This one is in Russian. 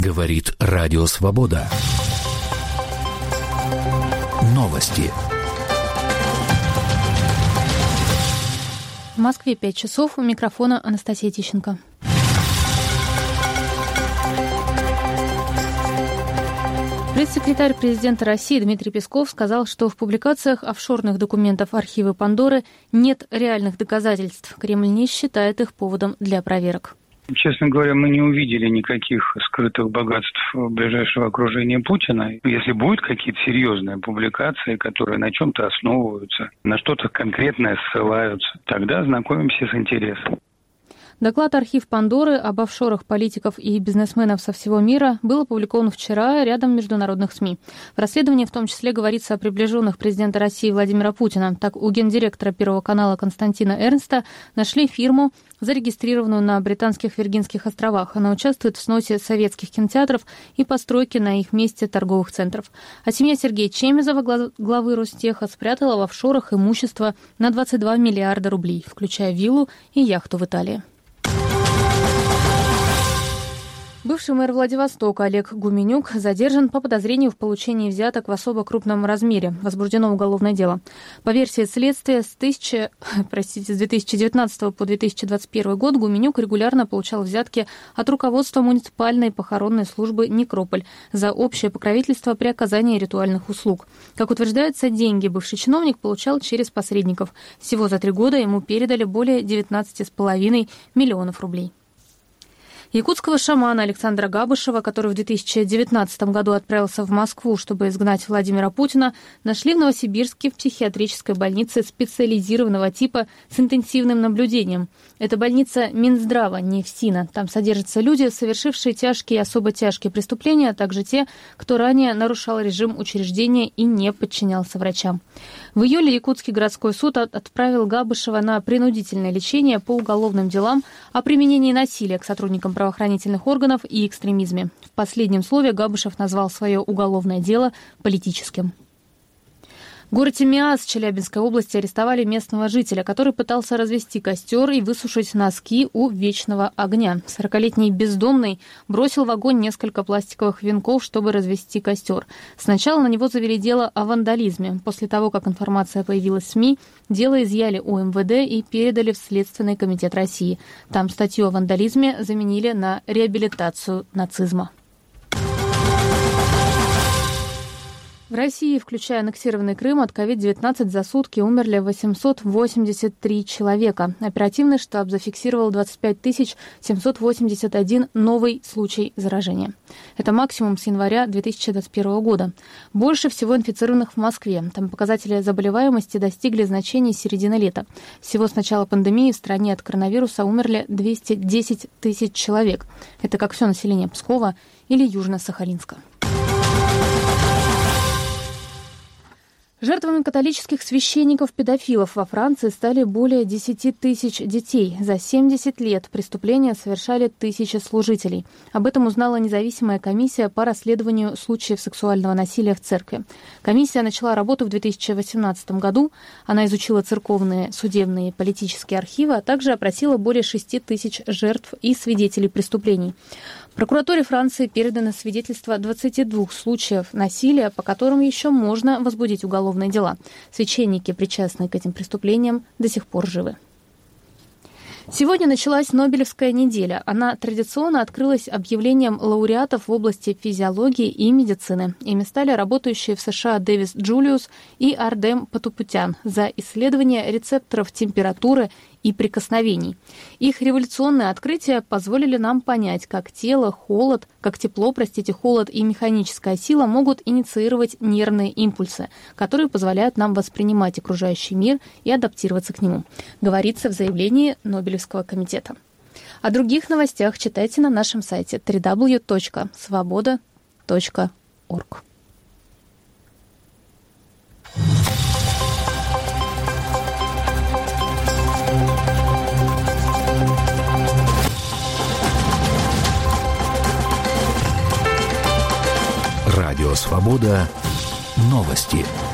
Говорит Радио Свобода. Новости. В Москве 5 часов. У микрофона Анастасия Тищенко. Пресс-секретарь президента России Дмитрий Песков сказал, что в публикациях офшорных документов архива Пандоры нет реальных доказательств. Кремль не считает их поводом для проверок. Честно говоря, мы не увидели никаких скрытых богатств ближайшего окружения Путина. Если будут какие-то серьезные публикации, которые на чем-то основываются, на что-то конкретное ссылаются, тогда ознакомимся с интересом. Доклад «Архив Пандоры» об офшорах политиков и бизнесменов со всего мира был опубликован вчера рядом международных СМИ. В расследовании в том числе говорится о приближенных президента России Владимира Путина. Так, у гендиректора Первого канала Константина Эрнста нашли фирму, зарегистрированную на Британских Виргинских островах. Она участвует в сносе советских кинотеатров и постройке на их месте торговых центров. А семья Сергея Чемезова, главы Ростеха, спрятала в офшорах имущество на 22 миллиарда рублей, включая виллу и яхту в Италии. Бывший мэр Владивостока Олег Гуменюк задержан по подозрению в получении взяток в особо крупном размере. Возбуждено уголовное дело. По версии следствия, с 2019 по 2021 год Гуменюк регулярно получал взятки от руководства муниципальной похоронной службы «Некрополь» за общее покровительство при оказании ритуальных услуг. Как утверждается, деньги бывший чиновник получал через посредников. Всего за 3 года ему передали более 19,5 миллионов рублей. Якутского шамана Александра Габышева, который в 2019 году отправился в Москву, чтобы изгнать Владимира Путина, нашли в Новосибирске в психиатрической больнице специализированного типа с интенсивным наблюдением. Это больница Минздрава, не ФСИНа. Там содержатся люди, совершившие тяжкие и особо тяжкие преступления, а также те, кто ранее нарушал режим учреждения и не подчинялся врачам. В июле Якутский городской суд отправил Габышева на принудительное лечение по уголовным делам о применении насилия к сотрудникам правоохранительных органов и экстремизме. В последнем слове Габышев назвал свое уголовное дело политическим. В городе Миас Челябинской области арестовали местного жителя, который пытался развести костер и высушить носки у вечного огня. 40-летний бездомный бросил в огонь несколько пластиковых венков, чтобы развести костер. Сначала на него завели дело о вандализме. После того, как информация появилась в СМИ, дело изъяли у МВД и передали в Следственный комитет России. Там статью о вандализме заменили на реабилитацию нацизма. В России, включая аннексированный Крым, от COVID-19 за сутки умерли 883 человека. Оперативный штаб зафиксировал 25 781 новый случай заражения. Это максимум с января 2021 года. Больше всего инфицированных в Москве. Там показатели заболеваемости достигли значений середины лета. Всего с начала пандемии в стране от коронавируса умерли 210 тысяч человек. Это как все население Пскова или Южно-Сахалинска. Жертвами католических священников-педофилов во Франции стали более 10 тысяч детей. За 70 лет преступления совершали тысячи служителей. Об этом узнала независимая комиссия по расследованию случаев сексуального насилия в церкви. Комиссия начала работу в 2018 году. Она изучила церковные, судебные и политические архивы, а также опросила более 6 тысяч жертв и свидетелей преступлений. Прокуратуре Франции передано свидетельство 22 случаев насилия, по которым еще можно возбудить уголовные дела. Священники, причастные к этим преступлениям, до сих пор живы. Сегодня началась Нобелевская неделя. Она традиционно открылась объявлением лауреатов в области физиологии и медицины. Ими стали работающие в США Дэвис Джулиус и Ардем Патупутян за исследование рецепторов температуры и прикосновений. Их революционные открытия позволили нам понять, как тепло, холод и механическая сила могут инициировать нервные импульсы, которые позволяют нам воспринимать окружающий мир и адаптироваться к нему, говорится в заявлении Нобелевского комитета. О других новостях читайте на нашем сайте www.svoboda.org. Радио Свобода. Новости.